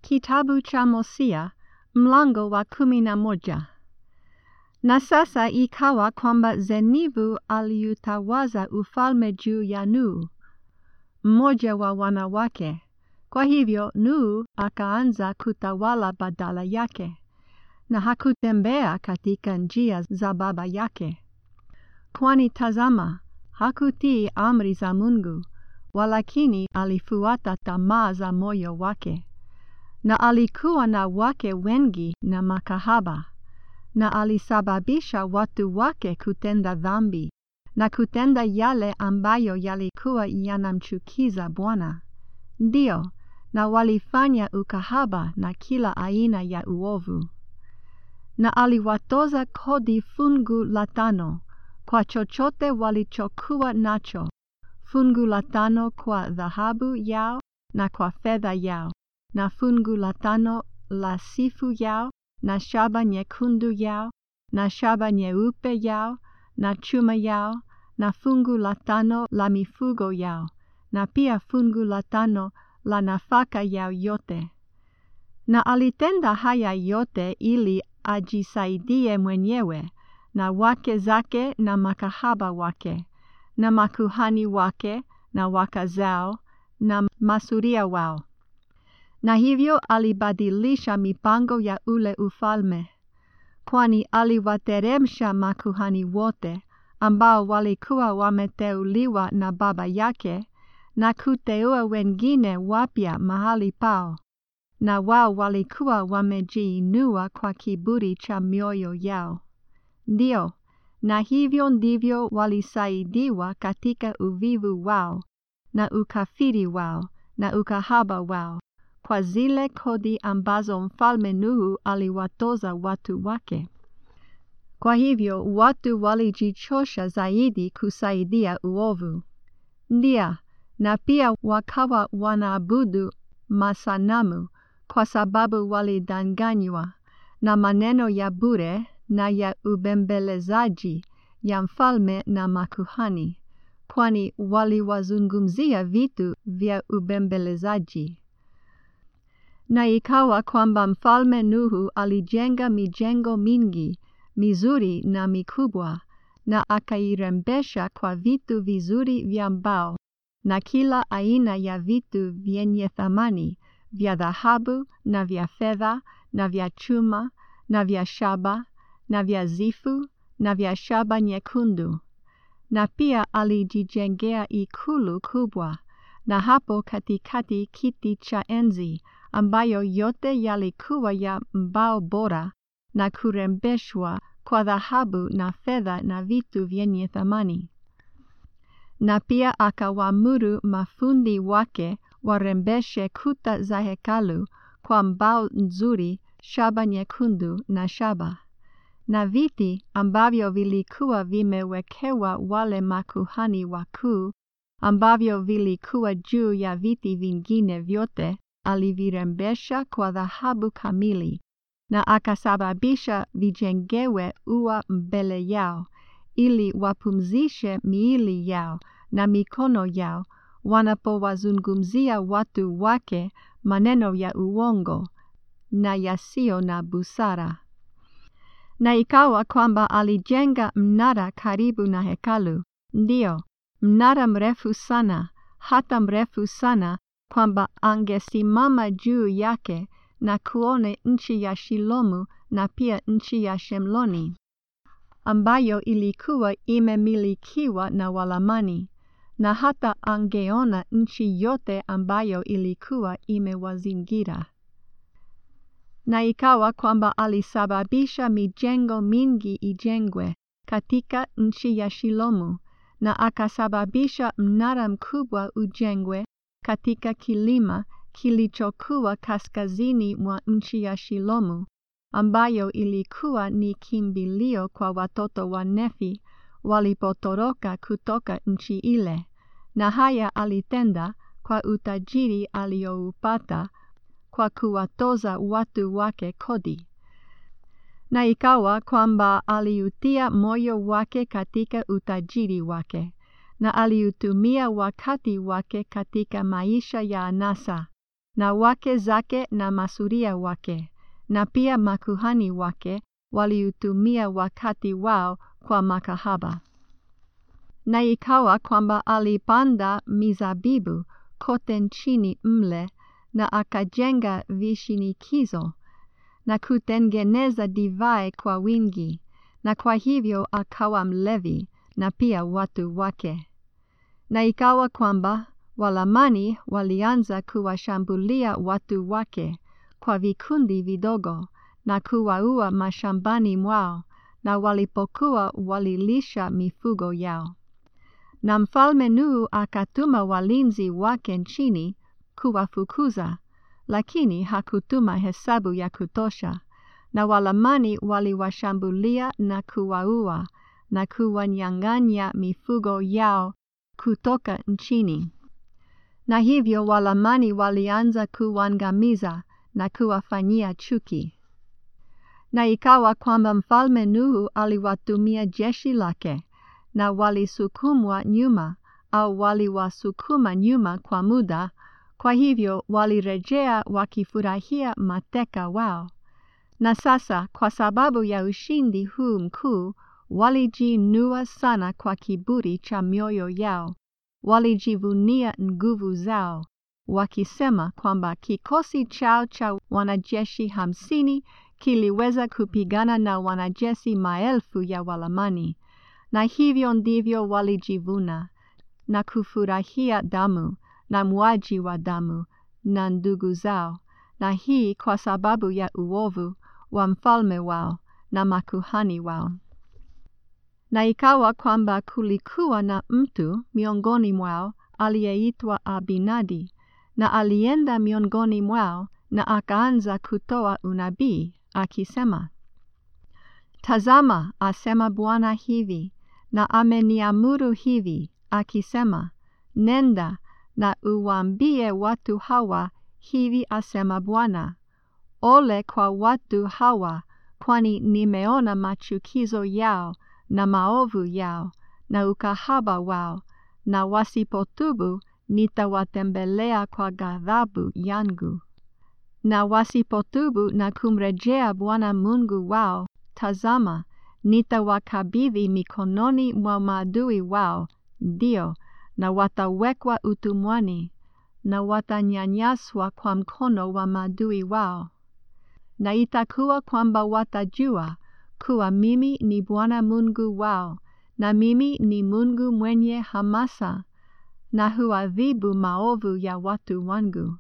Kitabu cha Hosea, mlango wa 11. Na sasa ikawa kwamba Zenivu aliutawaza ufalme juu ya Nuhu, mmoja wa wanawake. Kwa hivyo Nuhu akaanza kutawala badala yake, na hakutembea katika njia za baba yake. Kwani tazama, hakutii amri za Mungu, walakini alifuata tamaa za moyo wake. Na alikuwa na wake wengi na makahaba, na alisababisha watu wake kutenda dhambi, na kutenda yale ambayo yalikuwa yanamchukiza Bwana. Ndio, na walifanya ukahaba na kila aina ya uovu. Na aliwatoza kodi fungu la 5 kwa chochote walichokuwa nacho, fungu la 5 kwa dhahabu yao na kwa fedha yao, na fungu la 5 la sifu yao, na shaba nyekundu yao, na shaba nyeupe yao, na chuma yao, na fungu la 5 la mifugo yao, na pia fungu la 5 la nafaka yao yote. Na alitenda haya yote ili ajisaidie mwenyewe, na wake zake na makahaba wake, na makuhani wake, na wake zao, na masuria wao. Na hivyo alibadilisha mipango ya ule ufalme, kwani aliwateremsha makuhani wote ambao walikuwa wameteuliwa na baba yake, na kuteua wengine wapya mahali pao, na wao walikuwa wamejiinua kwa kiburi cha mioyo yao. Ndio, na hivyo ndivyo walisaidiwa katika uvivu wao, na ukafiri wao, na ukahaba wao, kwa zile kodi ambazo mfalme Nuhu aliwatoza watu wake. Kwa hivyo watu walijichosha zaidi kusaidia uovu. Ndio, na pia wakawa wanaabudu masanamu, kwa sababu walidanganywa na maneno ya bure na ya ubembelezaji ya mfalme na makuhani, kwani waliwazungumzia vitu vya ubembelezaji. Na ikawa kwamba mfalme Nuhu alijenga mijengo mingi, mizuri na mikubwa, na akairembesha kwa vitu vizuri vya mbao, na kila aina ya vitu vyenye thamani, vya dhahabu na vya fedha na vya chuma na vya shaba na vya zifu na vya shaba nyekundu. Na pia alijijengea ikulu kubwa, na hapo katikati kiti cha enzi, ambayo yote yalikuwa ya mbao bora, na kurembeshwa kwa dhahabu na fedha na vitu vyenye thamani. Na pia akawaamuru mafundi wake warembeshe kuta za hekalu kwa mbao nzuri, shaba nyekundu na shaba. Na viti ambavyo vilikuwa vimewekewa wale makuhani wakuu, ambavyo vilikuwa juu ya viti vingine vyote, alivirembesha kwa dhahabu kamili, na akasababisha vijengewe ua mbele yao, ili wapumzishe miili yao na mikono yao wanapowazungumzia watu wake maneno ya uongo na yasiyo na busara. Na ikawa kwamba alijenga mnara karibu na hekalu, ndio, mnara mrefu sana, hata mrefu sana kwamba angesimama juu yake na kuone nchi ya Shilomu na pia nchi ya Shemloni, ambayo ilikuwa imemilikiwa na Walamani, na hata angeona nchi yote ambayo ilikuwa imewazingira. Na ikawa kwamba alisababisha mijengo mingi ijengwe katika nchi ya Shilomu, na akasababisha mnara mkubwa ujengwe katika kilima kilichokuwa kaskazini mwa nchi ya Shilomu, ambayo ilikuwa ni kimbilio kwa watoto wa Nefi walipotoroka kutoka nchi ile. Na haya alitenda kwa utajiri alioupata kwa kuwatoza watu wake kodi. Na ikawa kwamba aliutia moyo wake katika utajiri wake, na aliutumia wakati wake katika maisha ya anasa, na wake zake na masuria wake, na pia makuhani wake waliutumia wakati wao kwa makahaba. Na ikawa kwamba alipanda mizabibu kote nchini mle, na akajenga vishinikizo na kutengeneza divai kwa wingi, na kwa hivyo akawa mlevi na pia watu wake. Na ikawa kwamba Walamani walianza kuwashambulia watu wake kwa vikundi vidogo na kuwaua mashambani mwao, na walipokuwa walilisha mifugo yao. Na mfalme Nuhu akatuma walinzi wake nchini kuwafukuza, lakini hakutuma hesabu ya kutosha, na Walamani waliwashambulia na kuwaua na kuwanyang'anya mifugo yao kutoka nchini. Na hivyo Walamani walianza kuwaangamiza na kuwafanyia chuki. Na ikawa kwamba mfalme Nuhu aliwatumia jeshi lake, na walisukumwa nyuma au waliwasukuma nyuma kwa muda, kwa hivyo walirejea wakifurahia mateka wao. Na sasa kwa sababu ya ushindi huu mkuu, walijiinua sana kwa kiburi cha mioyo yao, walijivunia nguvu zao, wakisema kwamba kikosi chao cha wanajeshi 50 kiliweza kupigana na wanajeshi maelfu ya Walamani. Na hivyo ndivyo walijivuna na kufurahia damu na mwaji wa damu na ndugu zao, na hii kwa sababu ya uovu wa mfalme wao na makuhani wao. Na ikawa kwamba kulikuwa na mtu miongoni mwao aliyeitwa Abinadi, na alienda miongoni mwao na akaanza kutoa unabii akisema, "Tazama, asema Bwana hivi, na ameniamuru hivi, akisema, nenda na uwaambie watu hawa, hivi asema Bwana, ole kwa watu hawa, kwani nimeona machukizo yao na maovu yao na ukahaba wao, na wasipotubu nitawatembelea kwa ghadhabu yangu. Na wasipotubu na kumrejea Bwana Mungu wao, tazama, nitawakabidhi mikononi mwa maadui wao, ndio, na watawekwa utumwani, na watanyanyaswa kwa mkono wa maadui wao. Na itakuwa kwamba watajua kuwa mimi ni Bwana Mungu wao, na mimi ni Mungu mwenye hamasa, na huadhibu maovu ya watu wangu.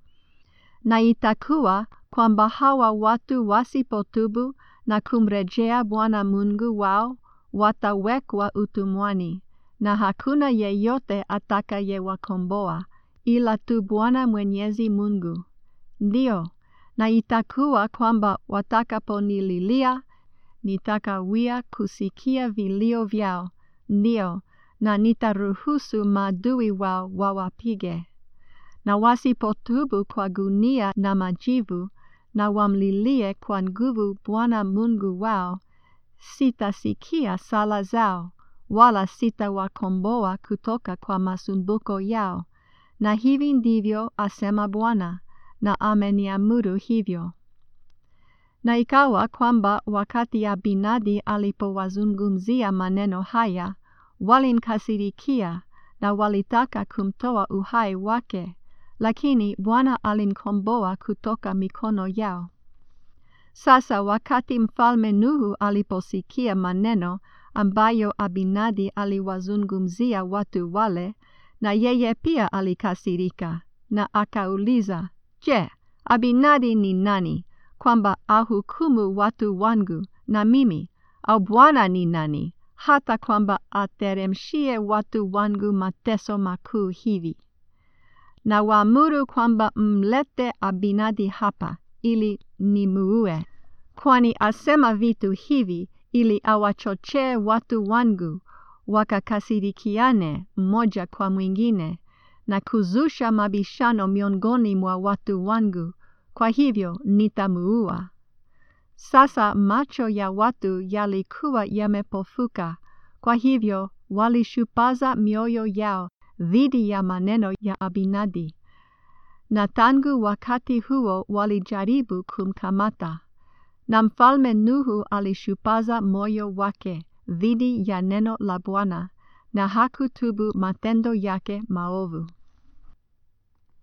Na itakuwa kwamba hawa watu wasipotubu na kumrejea Bwana Mungu wao, watawekwa utumwani, na hakuna yeyote atakayewakomboa ila tu Bwana Mwenyezi Mungu. Ndio, na itakuwa kwamba watakaponililia, nitakawia kusikia vilio vyao, ndio, na nitaruhusu maadui wao wawapige. Na wasipotubu kwa gunia na majivu, na wamlilie kwa nguvu Bwana Mungu wao, sitasikia sala zao, wala sitawakomboa kutoka kwa masumbuko yao. Na hivi ndivyo asema Bwana, na ameniamuru hivyo." Na ikawa kwamba wakati Abinadi alipowazungumzia maneno haya, walimkasirikia na walitaka kumtoa uhai wake, lakini Bwana alimkomboa kutoka mikono yao. Sasa wakati mfalme Nuhu aliposikia maneno ambayo Abinadi aliwazungumzia watu wale, na yeye pia alikasirika, na akauliza, "Je, Abinadi ni nani, kwamba ahukumu watu wangu na mimi, au Bwana ni nani, hata kwamba ateremshie watu wangu mateso makuu hivi? Na waamuru kwamba mlete Abinadi hapa, ili nimuue, kwani asema vitu hivi ili awachochee watu wangu wakakasirikiane mmoja kwa mwingine, na kuzusha mabishano miongoni mwa watu wangu, kwa hivyo nitamuua." Sasa macho ya watu yalikuwa yamepofuka, kwa hivyo walishupaza mioyo yao dhidi ya maneno ya Abinadi. na tangu wakati huo walijaribu kumkamata, na mfalme Nuhu alishupaza moyo wake dhidi ya neno la Bwana na hakutubu matendo yake maovu.